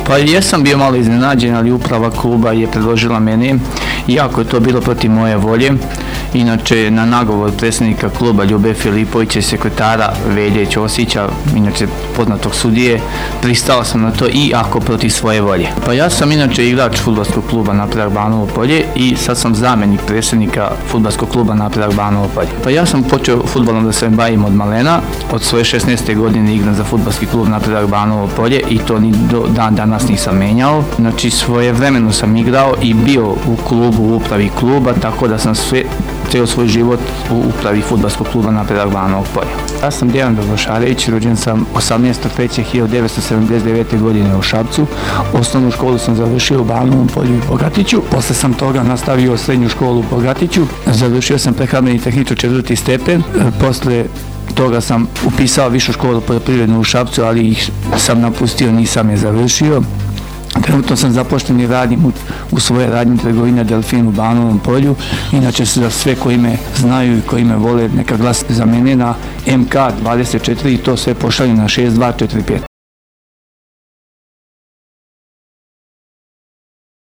Pa jesam bio malo iznenađen, ali uprava kluba je predložila mene, iako je to bilo protiv moje volje. Inače, na nagovor predsjednika kluba Ljube Filipovića i sekretara Velje Ćosića, inače poznatog sudije, pristao sam na to, iako protiv svoje volje. Pa ja sam inače igrač fudbalskog kluba Napredak Banovo Polje i sad sam zamjenik predsjednika fudbalskog kluba Napredak Banovo Polje. Pa ja sam počeo fudbalom da se bavim od malena, od svoje 16. godine igram za fudbalski klub Napredak Banovo Polje i to ni do dan danas nisam menjao. Znači, svojevremeno sam igrao i bio u klubu, u upravi kluba, tako da sam cijel svoj život u upravi fudbalskog kluba Napredak Banovo Polje. Ja sam Dejan Dobrošarević, rođen sam 18.3.1979. godine u Šapcu. Osnovnu školu sam završio u Banovom Polju i Bogatiću. Posle sam toga nastavio srednju školu u Bogatiću. Završio sam prehrambeni tehničar 4. stepen. Posle toga sam upisao višu školu poljoprivrednu u Šapcu, ali ih sam napustio, nisam je završio. Trenutno sam zapošten i radim u svojoj radnji trgovina Delfin u Banovom Polju. Inače, za sve koji me znaju i koji me vole, neka glasite za mene na MK24 i to sve pošalju na 6245.